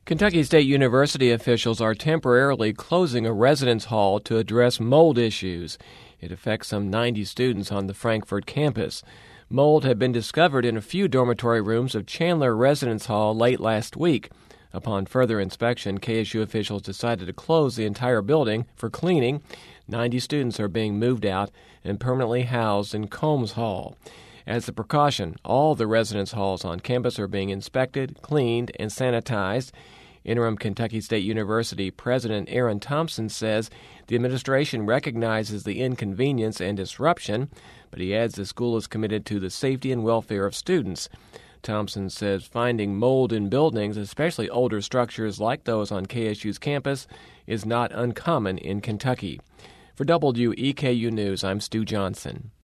Kentucky State University officials are temporarily closing a residence hall to address mold issues. It affects some 90 students on the Frankfort campus. Mold had been discovered in a few dormitory rooms of Chandler Residence Hall late last week. Upon further inspection, KSU officials decided to close the entire building for cleaning. 90 students are being moved out and permanently housed in Combs Hall. As a precaution, all the residence halls on campus are being inspected, cleaned, and sanitized. Interim Kentucky State University President Aaron Thompson says the administration recognizes the inconvenience and disruption, but he adds the school is committed to the safety and welfare of students. Thompson says finding mold in buildings, especially older structures like those on KSU's campus, is not uncommon in Kentucky. For WEKU News, I'm Stu Johnson.